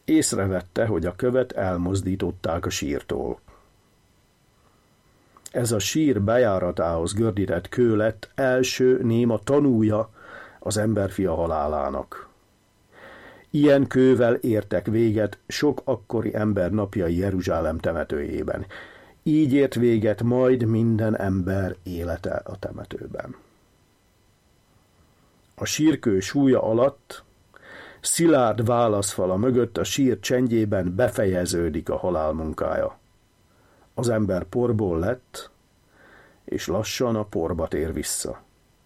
Észrevette, hogy a követ elmozdították a sírtól. Ez a sír bejáratához gördített kő lett első néma tanúja az emberfia halálának. Ilyen kővel értek véget sok akkori ember napjai Jeruzsálem temetőjében. Így ért véget majd minden ember élete a temetőben. A sírkő súlya alatt, szilárd válaszfala mögött a sír csendjében befejeződik a halál munkája. Az ember porból lett, és lassan a porba tér vissza.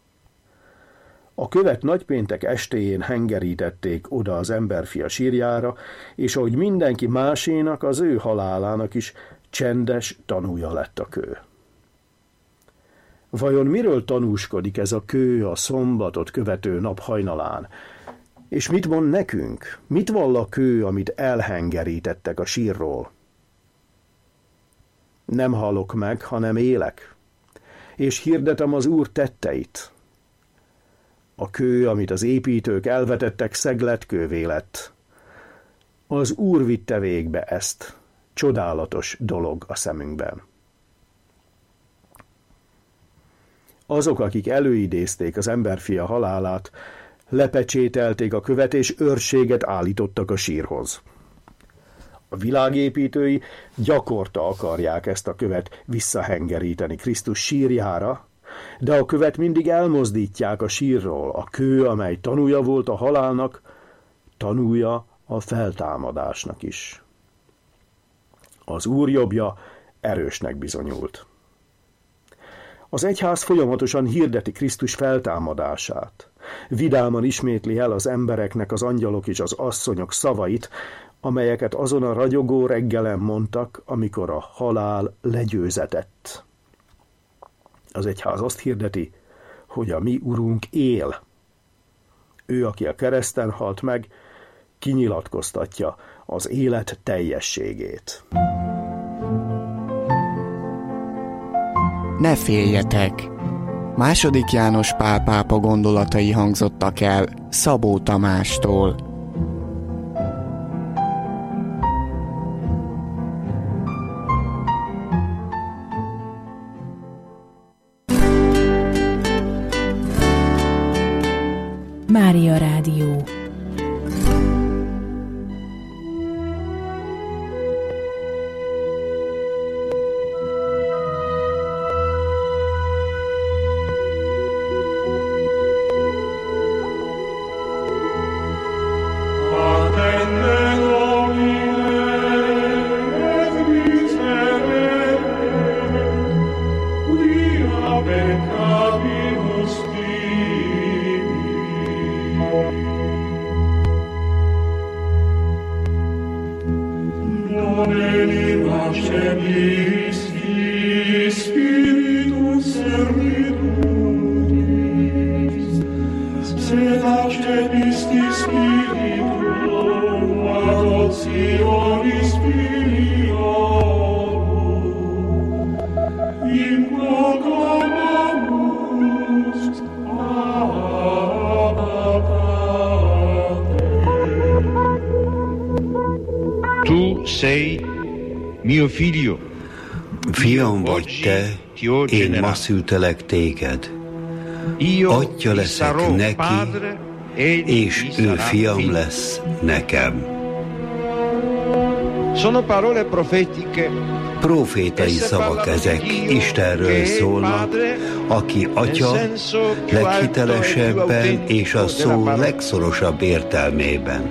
A követ nagypéntek estéjén hengerítették oda az emberfia sírjára, és ahogy mindenki másénak, az ő halálának is csendes tanúja lett a kő. Vajon miről tanúskodik ez a kő a szombatot követő nap hajnalán? És mit mond nekünk? Mit vall a kő, amit elhengerítettek a sírról? Nem halok meg, hanem élek, és hirdetem az Úr tetteit. A kő, amit az építők elvetettek, szegletkővé lett. Az Úr vitte végbe ezt, csodálatos dolog a szemünkben. Azok, akik előidézték az emberfia halálát, lepecsételték a követ, és őrséget állítottak a sírhoz. A világépítői gyakorta akarják ezt a követ visszahengeríteni Krisztus sírjára, de a követ mindig elmozdítják a sírról. A kő, amely tanúja volt a halálnak, tanúja a feltámadásnak is. Az Úr jobbja erősnek bizonyult. Az egyház folyamatosan hirdeti Krisztus feltámadását. Vidáman ismétli el az embereknek az angyalok és az asszonyok szavait, amelyeket azon a ragyogó reggelen mondtak, amikor a halál legyőzetett. Az egyház azt hirdeti, hogy a mi Urunk él. Ő, aki a kereszten halt meg, kinyilatkoztatja az élet teljességét. Ne féljetek! II. János Pál pápa gondolatai hangzottak el Szabó Tamástól. Mária Rádió. Fiam vagy te, én ma szültelek téged. Atya leszek neki, és ő fiam lesz nekem. Profétai szavak ezek, Istenről szólnak, aki atya leghitelesebben és a szó legszorosabb értelmében.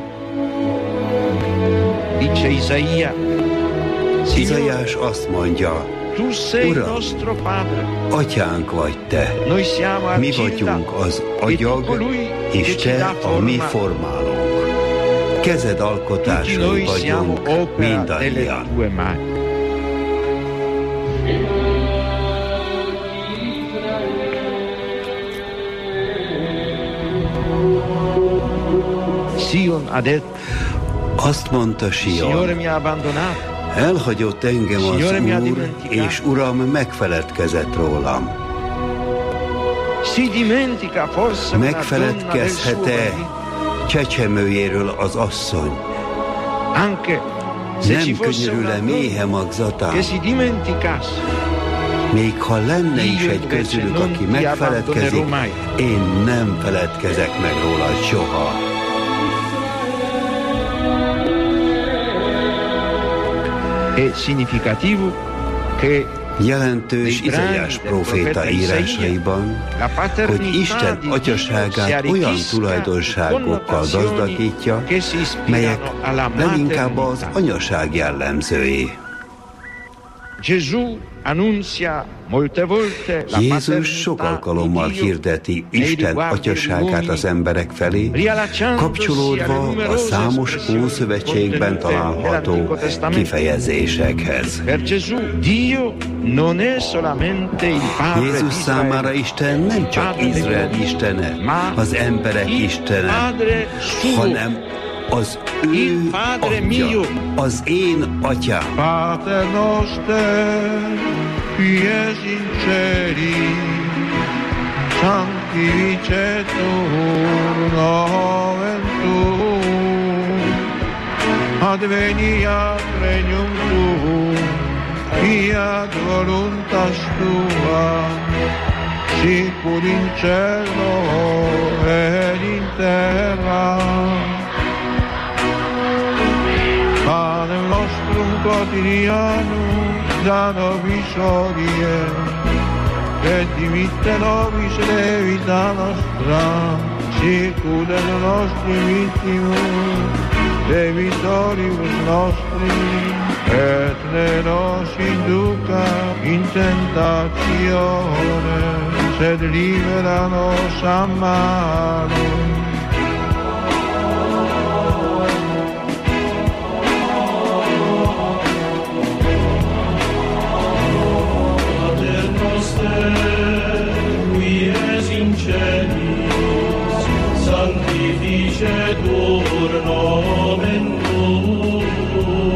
Izaiás azt mondja, Uram, atyánk vagy te, mi vagyunk az agyag, és te a mi formálónk. Kezed alkotásai vagyunk mindannyian. Azt mondta Sion, elhagyott engem az Úr, és Uram megfeledkezett rólam. Megfeledkezhet-e csecsemőjéről az asszony, Nem könyörül-e méhe magzatán? Még ha lenne is egy közülük, aki megfeledkezik, én nem feledkezek meg róla soha. Jelentős Izaiás próféta írásaiban, hogy Isten atyaságát olyan tulajdonságokkal gazdagítja, melyek leginkább az anyaság jellemzői. Jézus sok alkalommal hirdeti Isten atyaságát az emberek felé, kapcsolódva a számos Ószövetségben található kifejezésekhez. Jézus számára Isten nem csak Izrael istene, az emberek istene, hanem az ő atya, az én atyám. Pater noster, qui es in celi, sanctificetur nomen tuum, adveniat regnum tuum, fiat voluntas tua, sicur in cielo et in terra. Panem nostrum quotidianum da nobis hodie, et dimitte nobis levita nostra, sicut et nostri vittimus, debitoribus nostri, et ne nos induca in tentatione, sed libera nos a malo. Sanctificetur nomen tuum,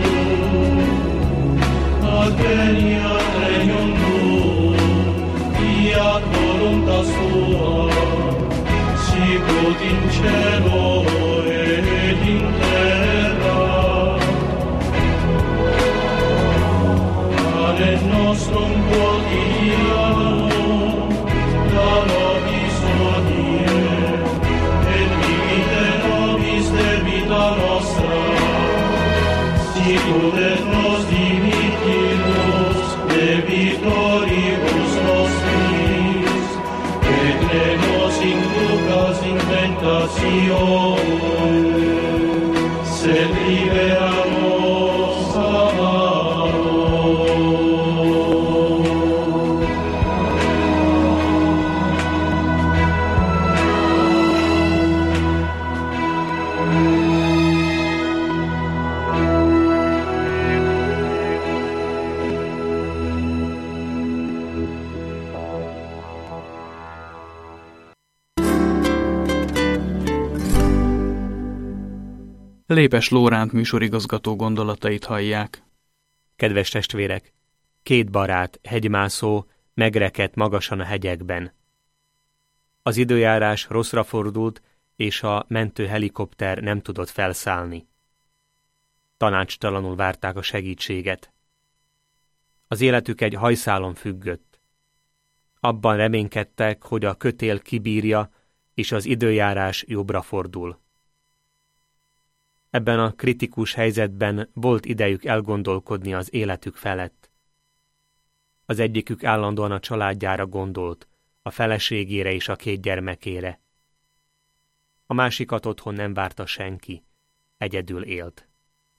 adveniat regnum tuum, fiat voluntas tua, sicut in cielo et in terra. Panem nostrum quotidianum da nobis hodie, debita nostra, sicut et nos dimittimus debitoribus nostris, et ne nos inducas in tentatione, sed libera nos a malo. Lépes Lóránt műsorigazgató gondolatait hallják. Kedves testvérek, 2 barát, hegymászó, megrekedt magasan a hegyekben. Az időjárás rosszra fordult, és a mentő helikopter nem tudott felszállni. Tanácstalanul várták a segítséget. Az életük egy hajszálon függött. Abban reménykedtek, hogy a kötél kibírja, és az időjárás jobbra fordul. Ebben a kritikus helyzetben volt idejük elgondolkodni az életük felett. Az egyikük állandóan a családjára gondolt, a feleségére és a 2 gyermekére. A másikat otthon nem várta senki, egyedül élt.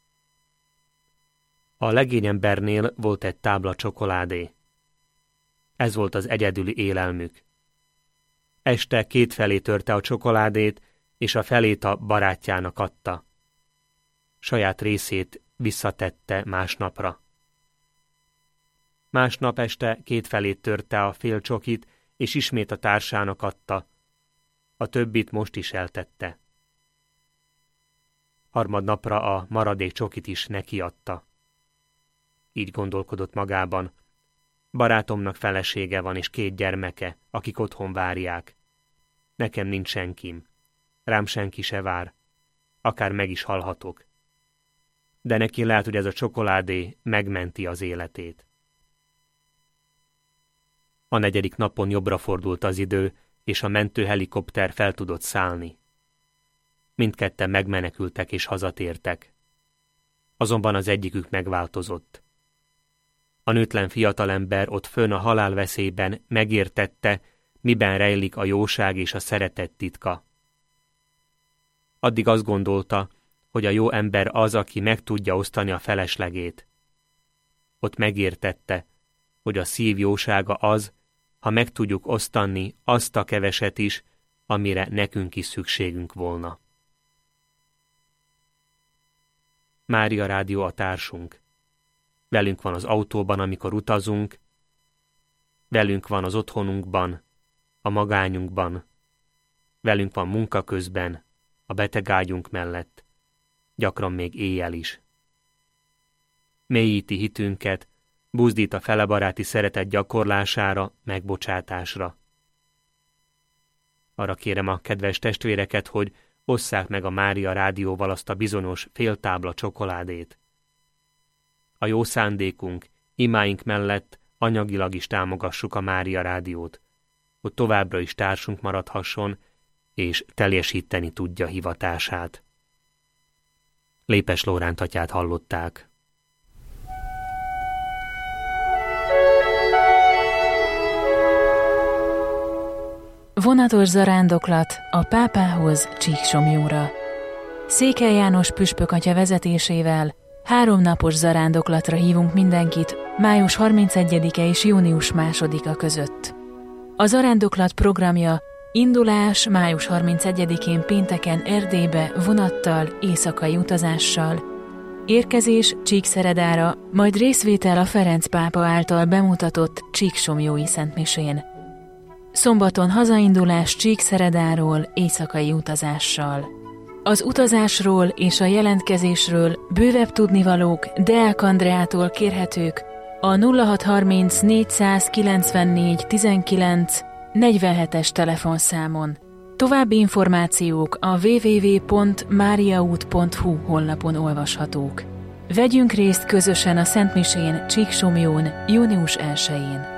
A legény embernél volt egy tábla csokoládé. Ez volt az egyedüli élelmük. Este 2 felé törte a csokoládét, és a felét a barátjának adta. Saját részét visszatette másnapra. Másnap este 2 felét törte a fél csokit, és ismét a társának adta. A többit most is eltette. Harmadnapra a maradék csokit is neki adta. Így gondolkodott magában. Barátomnak felesége van és 2 gyermeke, akik otthon várják. Nekem nincs senkim. Rám senki se vár. Akár meg is halhatok. de neki lehet, hogy ez a csokoládé megmenti az életét. A 4. napon jobbra fordult az idő, és a mentőhelikopter fel tudott szállni. Mindketten megmenekültek és hazatértek. Azonban az egyikük megváltozott. A nőtlen fiatalember ott fönn a halálveszélyben megértette, miben rejlik a jóság és a szeretet titka. Addig azt gondolta, hogy a jó ember az, aki meg tudja osztani a feleslegét. Ott megértette, hogy a szív jósága az, ha meg tudjuk osztani azt a keveset is, amire nekünk is szükségünk volna. Mária Rádió a társunk. Velünk van az autóban, amikor utazunk, velünk van az otthonunkban, a magányunkban, velünk van munka közben, a betegágyunk mellett, gyakran még éjjel is. Mélyíti hitünket, buzdít a felebaráti szeretet gyakorlására, megbocsátásra. Arra kérem a kedves testvéreket, hogy osszák meg a Mária Rádióval azt a bizonyos féltábla csokoládét. A jó szándékunk, imáink mellett anyagilag is támogassuk a Mária Rádiót, hogy továbbra is társunk maradhasson, és teljesíteni tudja hivatását. Lépes Lóránt atyát hallották. Vonatos zarándoklat a pápához Csíksomlyóra. Székely János püspök atya vezetésével 3 napos zarándoklatra hívunk mindenkit május 31-e és június 2-a között. A zarándoklat programja: indulás május 31-én pénteken Erdélybe vonattal, éjszakai utazással, érkezés Csíkszeredára, majd részvétel a Ferenc pápa által bemutatott csíksomlyói szentmisén. Szombaton hazaindulás Csíkszeredáról éjszakai utazással. Az utazásról és a jelentkezésről bővebb tudnivalók Deák Andreától kérhetők a 0630 494 19 47-es telefonszámon. További információk a www.mariaút.hu honlapon olvashatók. Vegyünk részt közösen a Szentmisén Csíksomlyón június 1-én.